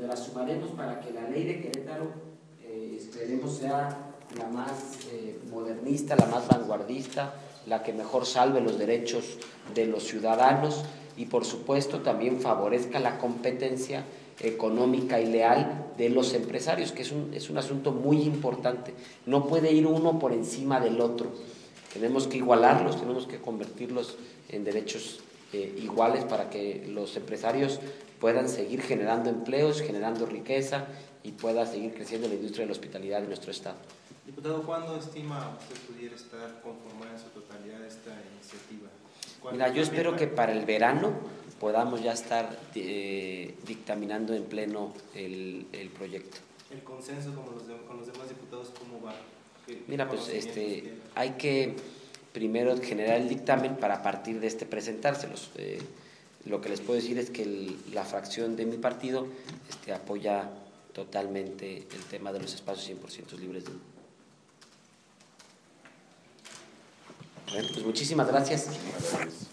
donde la sumaremos para que la ley de Querétaro esperemos sea la más modernista, la más vanguardista, la que mejor salve los derechos de los ciudadanos y por supuesto también favorezca la competencia económica y leal de los empresarios, que es un asunto muy importante. No puede ir uno por encima del otro. Tenemos que igualarlos, tenemos que convertirlos en derechos iguales para que los empresarios puedan seguir generando empleos, generando riqueza y pueda seguir creciendo la industria de la hospitalidad de nuestro estado. Diputado, ¿cuándo estima usted pudiera estar conformada en su totalidad esta iniciativa? Mira, yo espero que para el verano podamos ya estar dictaminando en pleno el proyecto. ¿El consenso con los demás diputados cómo va? Mira, pues hay que primero generar el dictamen para a partir de presentárselos. Lo que les puedo decir es que la fracción de mi partido apoya totalmente el tema de los espacios 100% libres de humo. Bueno, pues muchísimas gracias.